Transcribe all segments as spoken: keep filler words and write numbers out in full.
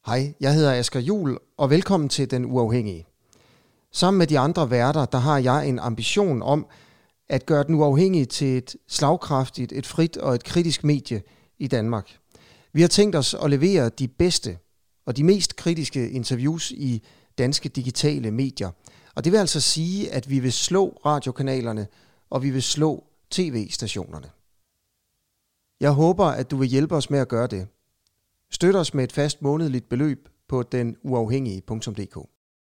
Hej, jeg hedder Asger Juhl, og velkommen til Den Uafhængige. Sammen med de andre værter, der har jeg en ambition om at gøre Den Uafhængige til et slagkraftigt, et frit og et kritisk medie i Danmark. Vi har tænkt os at levere de bedste og de mest kritiske interviews i danske digitale medier. Og det vil altså sige, at vi vil slå radiokanalerne, og vi vil slå tv-stationerne. Jeg håber, at du vil hjælpe os med at gøre det. Støt os med et fast månedligt beløb på den uafhængige punktum d k.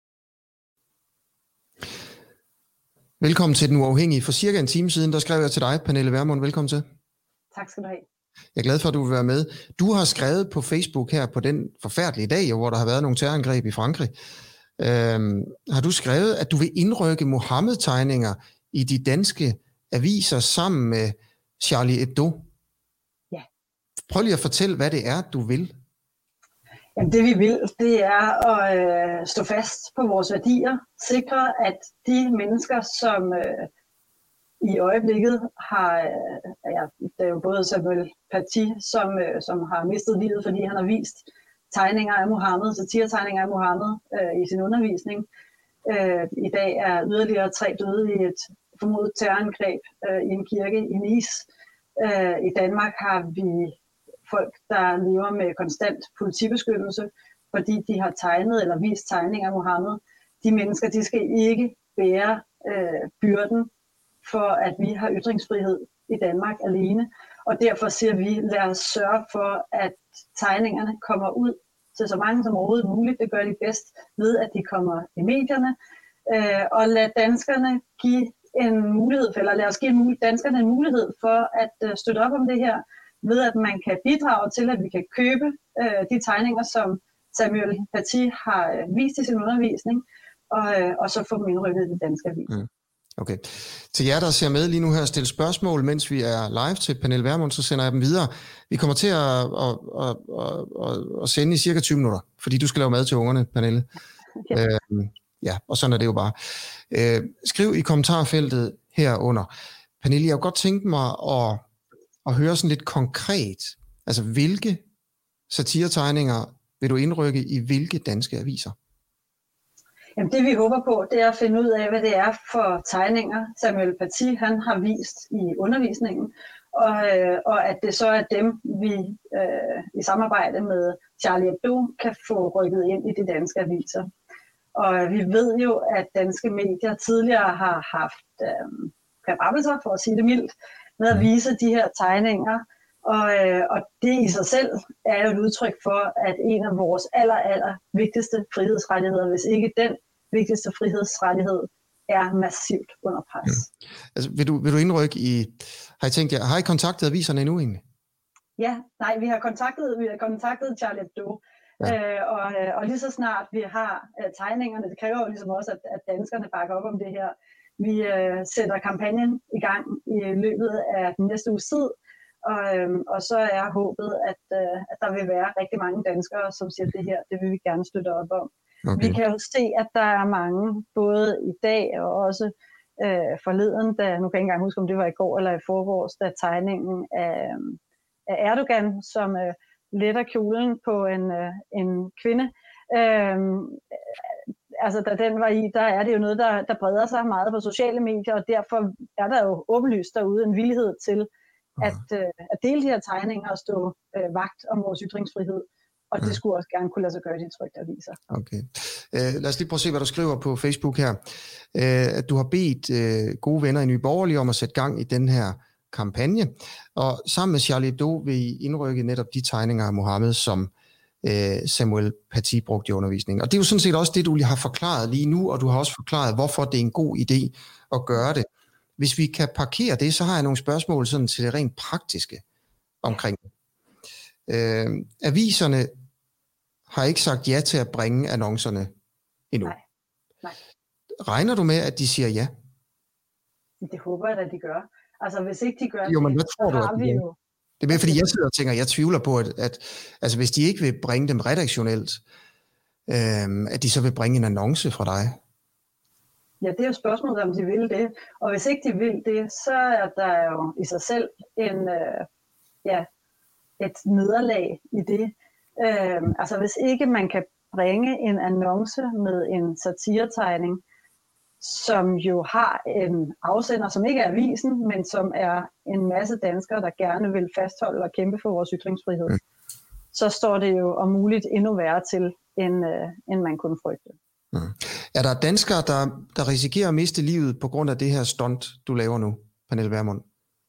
Velkommen til Den Uafhængige. For cirka en time siden, der skrev jeg til dig, Pernille Vermund. Velkommen til. Tak skal du have. Jeg er glad for, at du vil være med. Du har skrevet på Facebook her på den forfærdelige dag, hvor der har været nogle terrorangreb i Frankrig. Øhm, har du skrevet, at du vil indrykke Mohammed-tegninger i de danske aviser sammen med Charlie Hebdo? Ja. Prøv lige at fortælle, hvad det er, du vil. Jamen, det vi vil, det er at øh, stå fast på vores værdier. Sikre, at de mennesker, som øh, i øjeblikket har, øh, ja, det er jo både Samuel Paty, som, øh, som har mistet livet, fordi han har vist tegninger af Mohammed, satiretegninger af Mohammed øh, i sin undervisning. Øh, I dag er yderligere tre døde i et formodet terrorangreb øh, i en kirke i Nice. Øh, I Danmark har vi folk, der lever med konstant politibeskyttelse, fordi de har tegnet eller vist tegninger af Mohammed. De mennesker, de skal ikke bære øh, byrden for, at vi har ytringsfrihed i Danmark alene. Og derfor siger vi, lad os sørge for, at tegningerne kommer ud til så mange som overhovedet muligt. Det gør de bedst ved, at de kommer i medierne. Øh, og lad danskerne give en mulighed, eller lad os give danskerne en mulighed for at øh, støtte op om det her, ved at man kan bidrage til, at vi kan købe øh, de tegninger, som Samuel Paty har øh, vist i sin undervisning, og, øh, og så få dem indrykket i den danske avis. Mm. Okay. Til jer, der ser med lige nu her og stille spørgsmål, mens vi er live til Pernille Vermund, så sender jeg dem videre. Vi kommer til at, at, at, at, at sende i cirka tyve minutter, fordi du skal lave mad til ungerne, Pernille. Ja, øh, ja og sådan er det jo bare. Øh, skriv i kommentarfeltet herunder. Pernille, jeg kunne godt tænke mig at og høre sådan lidt konkret, altså hvilke satiretegninger vil du indrykke i hvilke danske aviser? Jamen det vi håber på, det er at finde ud af, hvad det er for tegninger, Samuel Paty han har vist i undervisningen, og, øh, og at det så er dem, vi øh, i samarbejde med Charlie Hebdo kan få rykket ind i de danske aviser. Og vi ved jo, at danske medier tidligere har haft øh, kvababbelser, for at sige det mildt, med at vise de her tegninger, og, øh, og det i sig selv er jo et udtryk for, at en af vores aller, aller vigtigste frihedsrettigheder, hvis ikke den vigtigste frihedsrettighed, er massivt under pres. Ja. Altså, vil, du, vil du indrykke i, har I tænkt jer, har I kontaktet aviserne endnu egentlig? Ja, nej, vi har kontaktet, vi har kontaktet Charlie Hebdo, ja. øh, og, og lige så snart vi har øh, tegningerne, det kræver jo ligesom også, at, at danskerne bakker op om det her. Vi øh, sætter kampagnen i gang i løbet af den næste uges tid, og, øh, og så er håbet, at, øh, at der vil være rigtig mange danskere, som siger, at det her, det vil vi gerne støtte op om. Okay. Vi kan jo se, at der er mange, både i dag og også øh, forleden, da, nu kan jeg ikke engang huske, om det var i går eller i forgårs, da tegningen af, af Erdogan, som øh, letter kjolen på en, øh, en kvinde, øh, altså da den var i, der er det jo noget, der, der breder sig meget på sociale medier, og derfor er der jo åbenlyst derude en villighed til at, øh, at dele de her tegninger og stå øh, vagt om vores ytringsfrihed, og det skulle også gerne kunne lade sig gøre i de trykte aviser. Okay. Uh, lad os lige prøve at se, hvad du skriver på Facebook her. Uh, at du har bedt uh, gode venner i Nye Borgerlige om at sætte gang i den her kampagne, og sammen med Charlie Hebdo vil I indrykke netop de tegninger af Mohammed, som Samuel Paty brugte i undervisningen. Og det er jo sådan set også det, du har forklaret lige nu, og du har også forklaret, hvorfor det er en god idé at gøre det. Hvis vi kan parkere det, så har jeg nogle spørgsmål sådan til det rent praktiske omkring det. Øh, aviserne har ikke sagt ja til at bringe annoncerne endnu. Nej. Nej. Regner du med, at de siger ja? Det håber jeg, at de gør. Altså hvis ikke de gør jo, men det, hvad tror så du, har at vi jo... Det er mere, fordi jeg sidder og tænker, jeg tvivler på, at, at altså, hvis de ikke vil bringe dem redaktionelt, øhm, at de så vil bringe en annonce fra dig. Ja, det er jo spørgsmålet, om de vil det. Og hvis ikke de vil det, så er der jo i sig selv en, øh, ja, et nederlag i det. Øh, altså hvis ikke man kan bringe en annonce med en satiretegning, som jo har en afsender, som ikke er avisen, men som er en masse danskere, der gerne vil fastholde og kæmpe for vores ytringsfrihed, mm. så står det jo om muligt endnu værre til, end, øh, end man kunne frygte. Mm. Er der danskere, der, der risikerer at miste livet på grund af det her stunt, du laver nu, Pernille Vermund?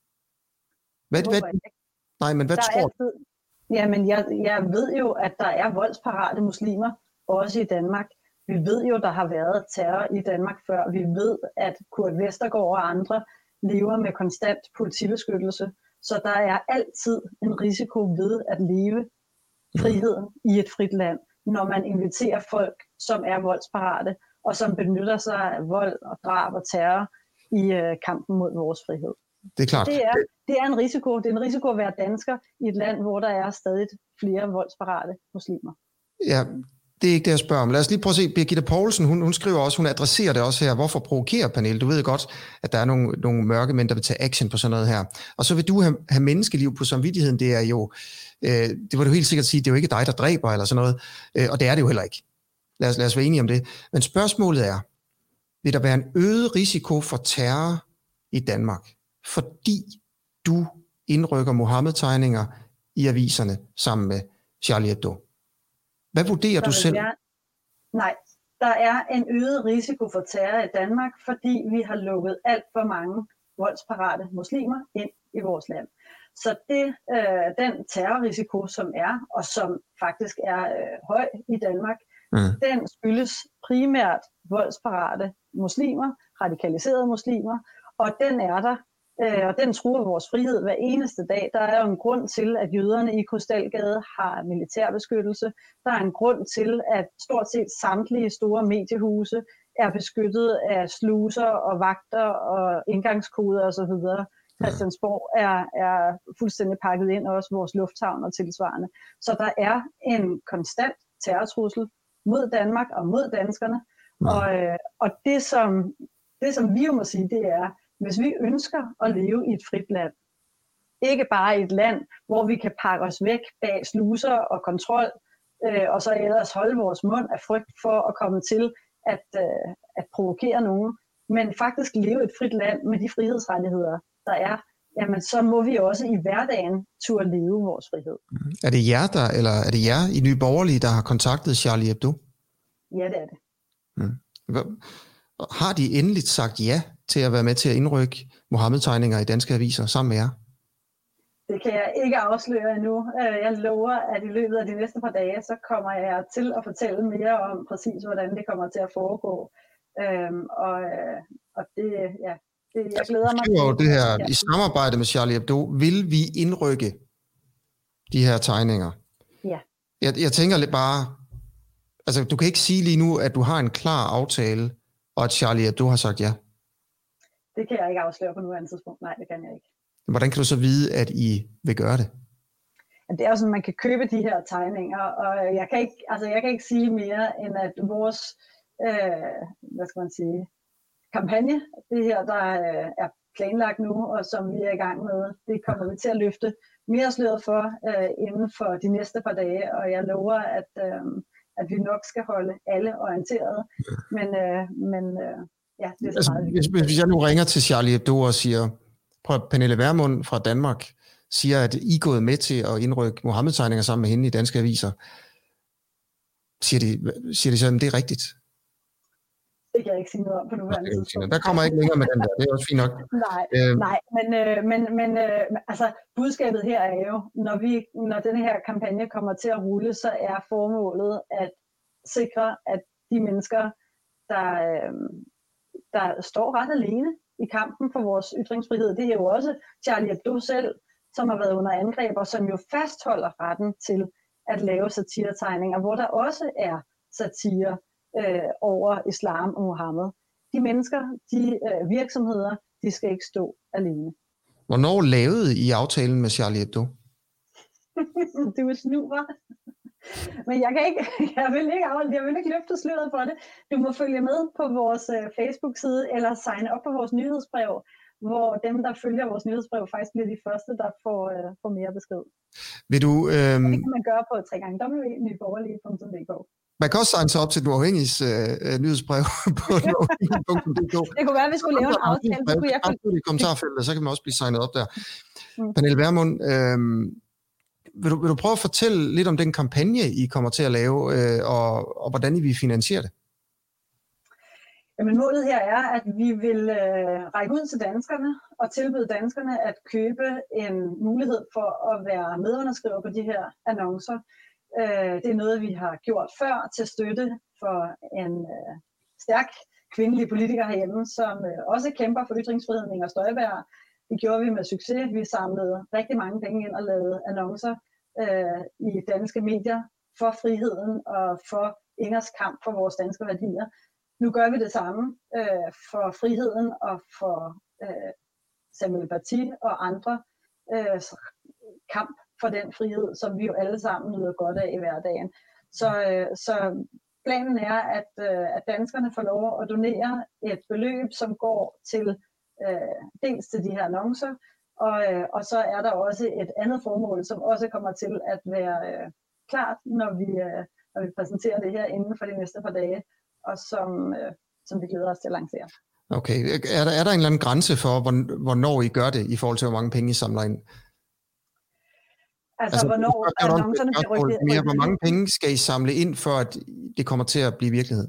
Hvad, hvad, nej, men hvad der tror du? Jamen, jeg, jeg ved jo, at der er voldsparate muslimer, også i Danmark. Vi ved jo, der har været terror i Danmark før. Vi ved, at Kurt Vestergaard og andre lever med konstant politibeskyttelse. Så der er altid en risiko ved at leve friheden i et frit land, når man inviterer folk, som er voldsparate, og som benytter sig af vold og drab og terror i øh, kampen mod vores frihed. Det er klart. Det er, det er en risiko. Det er en risiko at være dansker i et land, hvor der er stadig flere voldsparate muslimer. Ja, det er ikke det, jeg spørger om. Lad os lige prøve at se. Birgitte Poulsen, hun, hun skriver også, hun adresserer det også her. Hvorfor provokerer Pernille? Du ved godt, at der er nogle, nogle mørke mænd, der vil tage action på sådan noget her. Og så vil du have, have menneskeliv på samvittigheden. Det er jo, øh, det vil du helt sikkert sige, det er jo ikke dig, der dræber eller sådan noget. Øh, og det er det jo heller ikke. Lad os, lad os være enige om det. Men spørgsmålet er, vil der være en øget risiko for terror i Danmark, fordi du indrykker Mohammed-tegninger i aviserne sammen med Charlie Hebdo? Hvad vurderer du selv? Være... Nej, der er en øget risiko for terror i Danmark, fordi vi har lukket alt for mange voldsparate muslimer ind i vores land. Så det, øh, den terrorrisiko, som er, og som faktisk er øh, høj i Danmark, mm. den skyldes primært voldsparate muslimer, radikaliserede muslimer, og den er der. Og den truer vores frihed hver eneste dag. Der er jo en grund til, at jøderne i Krystalgade har militærbeskyttelse. Der er en grund til, at stort set samtlige store mediehuse er beskyttet af sluser og vagter og indgangskoder osv. Christiansborg er, er fuldstændig pakket ind, også vores lufthavn og tilsvarende. Så der er en konstant terrortrussel mod Danmark og mod danskerne. Og, og det, som, det, som vi jo må sige, det er, hvis vi ønsker at leve i et frit land, ikke bare i et land, hvor vi kan pakke os væk bag sluser og kontrol, øh, og så ellers holde vores mund af frygt for at komme til at, øh, at provokere nogen, men faktisk leve i et frit land med de frihedsrettigheder, der er, jamen så må vi også i hverdagen turde leve vores frihed. Er det jer, der, eller er det jer i Nye Borgerlige, der har kontaktet Charlie Hebdo? Ja, det er det. Mm. Har de endeligt sagt ja til at være med til at indrykke Mohammed-tegninger i danske aviser sammen med jer? Det kan jeg ikke afsløre endnu. Jeg lover, at i løbet af de næste par dage, så kommer jeg til at fortælle mere om præcis, hvordan det kommer til at foregå. Og, og det, ja, det, jeg glæder mig til. Det her, ja. I samarbejde med Charlie Hebdo, vil vi indrykke de her tegninger? Ja. Jeg, jeg tænker lidt bare, altså du kan ikke sige lige nu, at du har en klar aftale, og at Charlie Hebdo har sagt ja. Det kan jeg ikke afsløre på nuværende tidspunkt. Nej, det kan jeg ikke. Hvordan kan du så vide, at I vil gøre det? Det er jo sådan, at man kan købe de her tegninger, og jeg kan ikke, altså jeg kan ikke sige mere, end at vores, øh, hvad skal man sige, kampagne, det her, der er planlagt nu, og som vi er i gang med, det kommer vi til at løfte mere sløret for øh, inden for de næste par dage, og jeg lover, at, øh, at vi nok skal holde alle orienteret. Men, øh, men øh, ja, det er så altså, meget. Hvis, hvis jeg nu ringer til Charlie Hebdo og siger, prøv Pernille Vermund fra Danmark, siger, at I er gået med til at indrykke Mohammed-tegninger sammen med hende i danske aviser, siger de, siger de så, at det er rigtigt? Det kan jeg ikke sige noget om på nuværende tidspunkt. Der kommer ikke længere med den der, det er også fint nok. Nej, øhm. nej men, øh, men, men øh, altså, budskabet her er jo, når, vi, når denne her kampagne kommer til at rulle, så er formålet at sikre, at de mennesker, der, øh, der står ret alene i kampen for vores ytringsfrihed, det er jo også Charlie Hebdo selv, som har været under angreb, og som jo fastholder retten til at lave satiretegninger, hvor der også er satire øh, over islam og Mohammed. De mennesker, de øh, virksomheder, de skal ikke stå alene. Hvornår lavede I aftalen med Charlie Hebdo? Du er snuber. Men jeg kan ikke, jeg vil ikke, jeg vil ikke løfte sløret for det. Du må følge med på vores uh, Facebook-side, eller signe op på vores nyhedsbrev, hvor dem, der følger vores nyhedsbrev, faktisk bliver de første, der får, øh, får mere besked. Vil du, øhm... Det kan man gøre på w w w punktum nye borgerlige punktum d k. Man kan også signe sig op til den uafhængige øh, nyhedsbrev på ny borgerlige punktum d k. Det kunne være, at vi skulle lave en aftale. Så kunne jeg få... I kommentarfeltet, så kan man også blive signet op der. Mm. Pernille Vermund, øh, vil, du, vil du prøve at fortælle lidt om den kampagne, I kommer til at lave, øh, og, og hvordan I vil finansiere det? Jamen, målet her er, at vi vil øh, række ud til danskerne og tilbyde danskerne at købe en mulighed for at være medunderskriver på de her annoncer. Øh, det er noget, vi har gjort før til støtte for en øh, stærk kvindelig politiker herhjemme, som øh, også kæmper for ytringsfriheden, Inger Støjberg. Det gjorde vi med succes. Vi samlede rigtig mange penge ind og lavede annoncer øh, i danske medier for friheden og for Ingers kamp for vores danske værdier. Nu gør vi det samme øh, for friheden og for øh, Samuel Paty og andre øh, kamp for den frihed, som vi jo alle sammen nyder godt af i hverdagen. Så, øh, så planen er, at, øh, at danskerne får lov at donere et beløb, som går til øh, dels til de her annoncer, og, øh, og så er der også et andet formål, som også kommer til at være øh, klart, når vi, øh, når vi præsenterer det her inden for de næste par dage, og som, øh, som vi glæder os til at lancere. Okay. Er der, er der en eller anden grænse for, hvornår I gør det, i forhold til, hvor mange penge I samler ind? Altså, altså hvornår annoncerne bliver rykket? Mere, hvor mange penge skal I samle ind, for at det kommer til at blive virkelighed?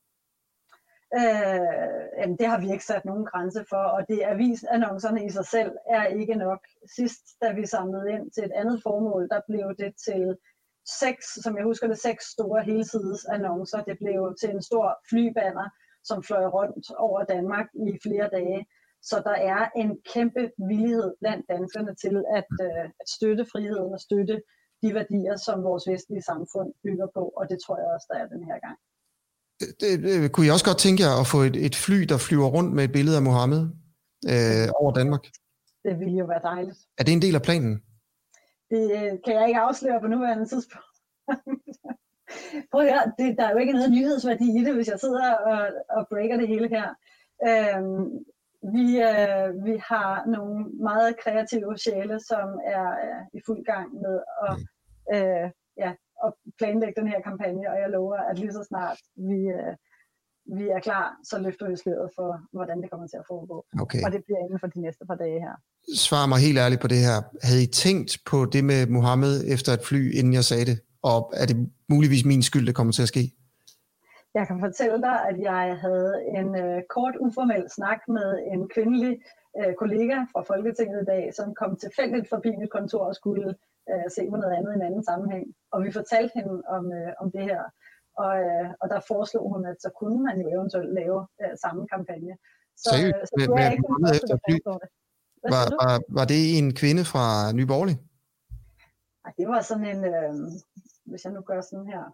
Øh, jamen, det har vi ikke sat nogen grænse for, og det avisannoncerne i sig selv er ikke nok. Sidst, da vi samlede ind til et andet formål, der blev det til seks, som jeg husker det, seks store helsides annoncer. Det blev til en stor flybanner, som fløj rundt over Danmark i flere dage. Så der er en kæmpe villighed blandt danskerne til at, øh, at støtte friheden og støtte de værdier, som vores vestlige samfund bygger på, og det tror jeg også, der er den her gang. Det, det, kunne I også godt tænke jer at få et, et fly, der flyver rundt med et billede af Mohammed øh, over Danmark? Det ville jo være dejligt. Er det en del af planen? Det kan jeg ikke afsløre på nuværende tidspunkt. Prøv at høre, det, der er jo ikke noget nyhedsværdi i det, hvis jeg sidder og, og breaker det hele her. Øhm, vi, øh, vi har nogle meget kreative sjæle, som er øh, i fuld gang med at, øh, ja, at planlægge den her kampagne, og jeg lover, at lige så snart vi, øh, vi er klar, så løfter vi sløret for, hvordan det kommer til at foregå. Okay. Og det bliver inden for de næste par dage her. Svar mig helt ærligt på det her. Havde I tænkt på det med Mohammed efter et fly, inden jeg sagde det? Og er det muligvis min skyld, det kommer til at ske? Jeg kan fortælle dig, at jeg havde en øh, kort uformel snak med en kvindelig øh, kollega fra Folketinget i dag, som kom tilfældigt forbi mit kontor og skulle øh, se på noget andet i en anden sammenhæng. Og vi fortalte hende om, øh, om det her. Og, øh, og der foreslog hun, at så kunne man jo eventuelt lave øh, samme kampagne. Så, Seriøst? øh, så med, med ikke Mohammed efter fly? Var, var, var det en kvinde fra Nye Borgerlige? Nej, det var sådan en... Øh, hvis jeg nu gør sådan her.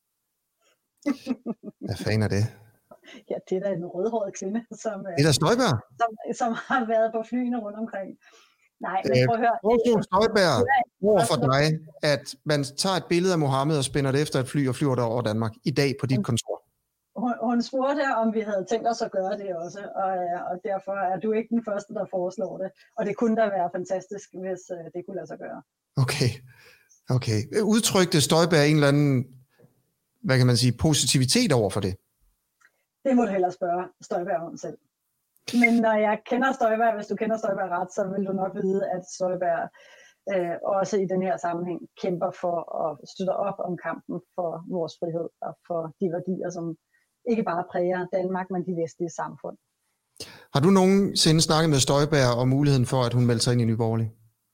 Hvad fanden er det? Ja, det er da en rødhåret kvinde, som, det er da Støjberg? Som, som har været på flyene rundt omkring. Nej, men prøv at høre. Hvor Støjberg ord for dig, at man tager et billede af Mohammed og spænder det efter et fly og flyver der over Danmark i dag på dit kontor? Hun, hun spurgte, om vi havde tænkt os at gøre det også, og, og derfor er du ikke den første, der foreslår det. Og det kunne da være fantastisk, hvis uh, det kunne lade sig gøre. Okay. Okay. Udtrykte Støjberg en eller anden, hvad kan man sige, positivitet over for det? Det må du hellere spørge Støjberg om selv. Men når jeg kender Støjberg, hvis du kender Støjberg ret, så vil du nok vide, at Støjberg øh, også i den her sammenhæng kæmper for at støtte op om kampen for vores frihed og for de værdier, som ikke bare præger Danmark, men de vestlige samfund. Har du nogensinde snakket med Støjberg om muligheden for, at hun melder sig ind i Nye Borgerlige?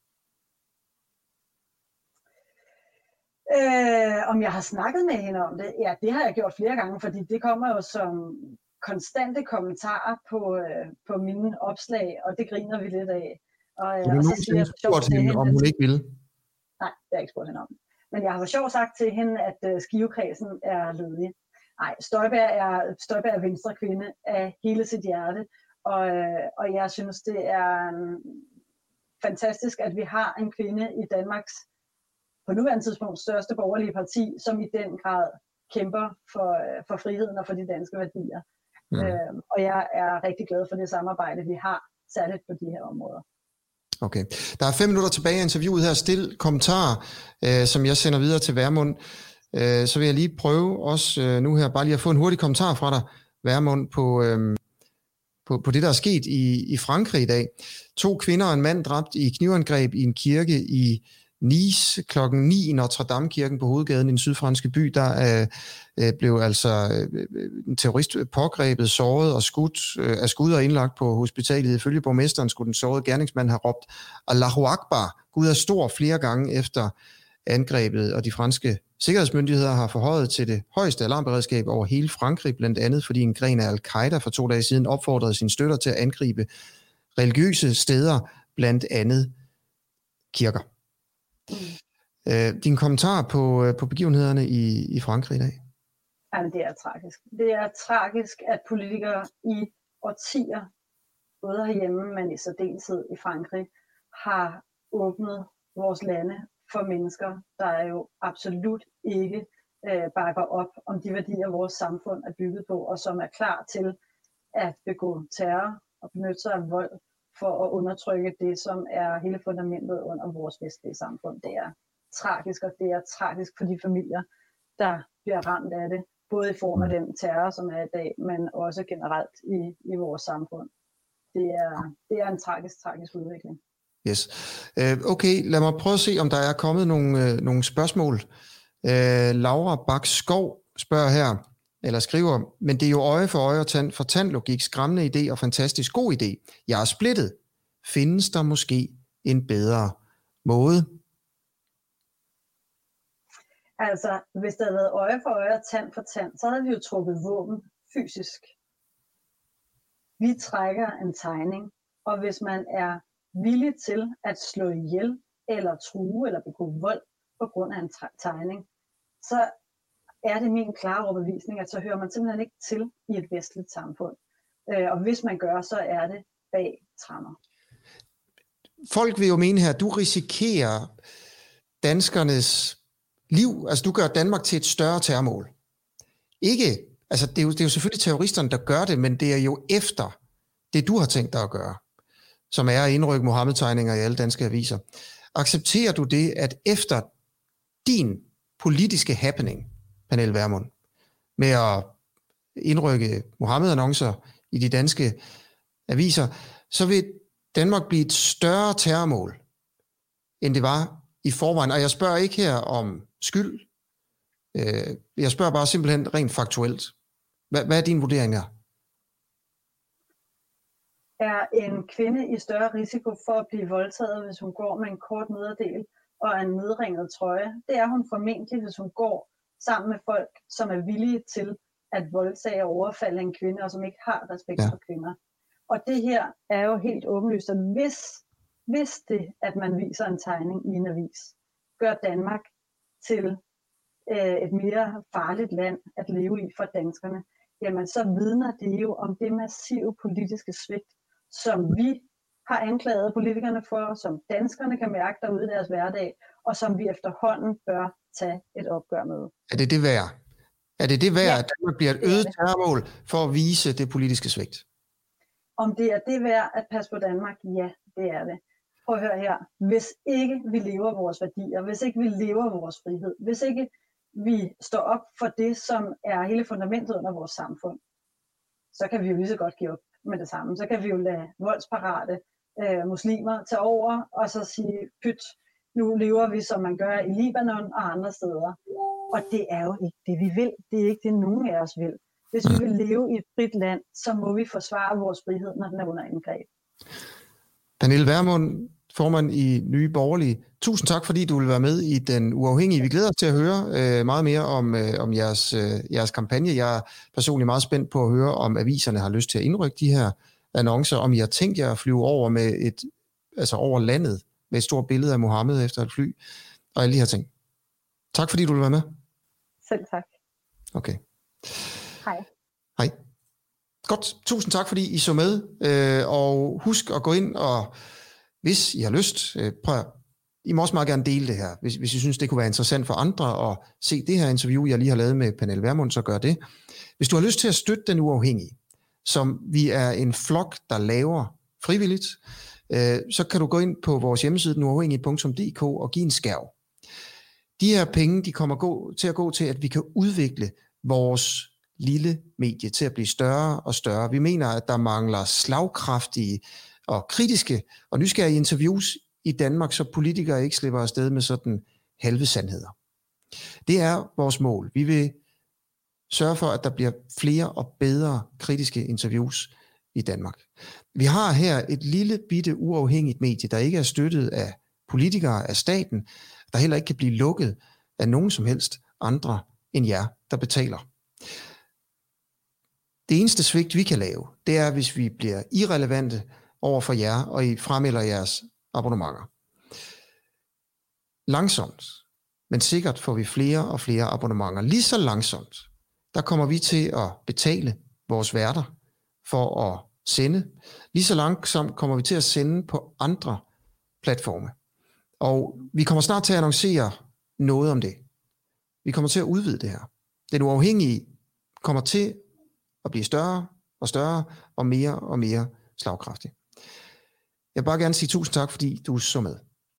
Øh, om jeg har snakket med hende om det? Ja, det har jeg gjort flere gange, fordi det kommer jo som konstante kommentarer på, øh, på mine opslag, og det griner vi lidt af. Og, øh, og så siger jeg spurgt hende, hende, om hun ikke ville? Nej, det har jeg ikke spurgt hende om. Men jeg har for sjov sagt til hende, at øh, Skivekredsen er ledig. Nej, Støjberg er, Støjberg er venstre kvinde af hele sit hjerte, og, øh, og jeg synes, det er øh, fantastisk, at vi har en kvinde i Danmarks på nuværende tidspunkt største borgerlige parti, som i den grad kæmper for, for friheden og for de danske værdier. Mm. Øhm, og jeg er rigtig glad for det samarbejde, vi har særligt på de her områder. Okay. Der er fem minutter tilbage af interviewet her. Stil kommentarer, øh, som jeg sender videre til Vermund. Øh, så vil jeg lige prøve også øh, nu her, bare lige at få en hurtig kommentar fra dig, Vermund, på, øh, på, på det, der er sket i, i Frankrig i dag. To kvinder og en mand dræbt i knivangreb i en kirke i Nice klokken ni i Notre Dame-kirken på hovedgaden i den sydfranske by. Der øh, øh, blev altså øh, en terrorist pågrebet, såret og skudt øh, af skud og indlagt på hospitalet. Ifølge borgmesteren skulle den sårede gerningsmand have råbt Allahu Akbar, Gud er stor, flere gange efter angrebet, og de franske sikkerhedsmyndigheder har forhøjet til det højeste alarmberedskab over hele Frankrig, blandt andet fordi en gren af Al-Qaida for to dage siden opfordrede sine støtter til at angribe religiøse steder, blandt andet kirker. Mm. Øh, din kommentar på, på begivenhederne i, i Frankrig i dag? Jamen, det er tragisk. Det er tragisk, at politikere i årtier, både herhjemme, men i særdeleshed i Frankrig, har åbnet vores lande for mennesker, der er jo absolut ikke øh, bakker op om de værdier, vores samfund er bygget på, og som er klar til at begå terror og benytte sig af vold for at undertrykke det, som er hele fundamentet under vores vestlige samfund. Det er tragisk, og det er tragisk for de familier, der bliver ramt af det, både i form af den terror, som er i dag, men også generelt i, i vores samfund. Det er, det er en tragisk, tragisk udvikling. Yes. Okay, lad mig prøve at se, om der er kommet nogle, nogle spørgsmål. Laura Bak Skov spørger her, eller skriver, men det er jo øje for øje og tand for tand logik, skræmmende idé og fantastisk god idé. Jeg er splittet. Findes der måske en bedre måde? Altså, hvis der havde været øje for øje og tand for tand, så havde vi jo trukket våben fysisk. Vi trækker en tegning, og hvis man er villig til at slå ihjel, eller true, eller begå vold på grund af en tegning, så er det min klare overbevisning, at så hører man simpelthen ikke til i et vestligt samfund. Og hvis man gør, så er det bag tremmer. Folk vil jo mene her, at du risikerer danskernes liv, altså du gør Danmark til et større terrormål. Ikke, altså det er jo, det er jo selvfølgelig terroristerne, der gør det, men det er jo efter det, du har tænkt dig at gøre, som er at indrykke Mohammed-tegninger i alle danske aviser. Accepterer du det, at efter din politiske happening, Pernille Vermund, med at indrykke Mohammed-annoncer i de danske aviser, så vil Danmark blive et større terrormål, end det var i forvejen. Og jeg spørger ikke her om skyld. Jeg spørger bare simpelthen rent faktuelt. Hvad, hvad er din vurdering her? Er en kvinde i større risiko for at blive voldtaget, hvis hun går med en kort nederdel og en nedringet trøje? Det er hun formentlig, hvis hun går sammen med folk, som er villige til at voldtage og overfalde en kvinde, og som ikke har respekt ja. for kvinder. Og det her er jo helt åbenlyst, at hvis, hvis det, at man viser en tegning i en avis, gør Danmark til øh, et mere farligt land at leve i for danskerne, jamen så vidner det jo om det massive politiske svigt, som vi har anklaget politikerne for, som danskerne kan mærke derude i deres hverdag, og som vi efterhånden bør tage et opgør med. Er det det værd? Er det det værd, ja, at Danmark bliver et øget terrormål for at vise det politiske svigt? Om det er det værd at passe på Danmark? Ja, det er det. Prøv at høre her. Hvis ikke vi lever vores værdier, hvis ikke vi lever vores frihed, hvis ikke vi står op for det, som er hele fundamentet under vores samfund, så kan vi jo lige så godt give op med det samme. Så kan vi jo lade voldsparate øh, muslimer tage over, og så sige, pyt, nu lever vi, som man gør i Libanon og andre steder. Og det er jo ikke det, vi vil. Det er ikke det, nogen af os vil. Hvis vi vil leve i et frit land, så må vi forsvare vores frihed, når den er under angreb. Pernille Vermund, formand i Nye Borgerlige. Tusind tak, fordi du vil være med i Den Uafhængige. Vi glæder os til at høre øh, meget mere om, øh, om jeres, øh, jeres kampagne. Jeg er personligt meget spændt på at høre, om aviserne har lyst til at indrykke de her annoncer, om I har tænkt jer at flyve over med et, altså over landet med et stort billede af Mohammed efter et fly, og alle de her ting. Tak, fordi du vil være med. Selv tak. Okay. Hej. Hej. Godt, tusind tak, fordi I så med, øh, og husk at gå ind, og hvis I har lyst, øh, prøv at, I må også meget gerne dele det her, hvis, hvis I synes, det kunne være interessant for andre at se det her interview, jeg lige har lavet med Pernille Vermund, så gør det. Hvis du har lyst til at støtte Den Uafhængige, som vi er en flok, der laver frivilligt, øh, så kan du gå ind på vores hjemmeside, den uafhængige punktum d k, og give en skærv. De her penge, de kommer gå, til at gå til, at vi kan udvikle vores lille medie til at blive større og større. Vi mener, at der mangler slagkraftige og kritiske og nysgerrige interviews i Danmark, så politikere ikke slipper afsted med sådan halve sandheder. Det er vores mål. Vi vil sørge for, at der bliver flere og bedre kritiske interviews i Danmark. Vi har her et lille bitte uafhængigt medie, der ikke er støttet af politikere, af staten, der heller ikke kan blive lukket af nogen som helst andre end jer, der betaler. Det eneste svigt, vi kan lave, det er, hvis vi bliver irrelevante over for jer, og I fremmelder jeres abonnementer. Langsomt, men sikkert får vi flere og flere abonnementer. Lige så langsomt, der kommer vi til at betale vores værter for at sende. Lige så langsomt kommer vi til at sende på andre platforme. Og vi kommer snart til at annoncere noget om det. Vi kommer til at udvide det her. Den uafhængige kommer til at blive større og større og mere og mere slagkraftig. Jeg vil bare gerne sige tusind tak, fordi du så med.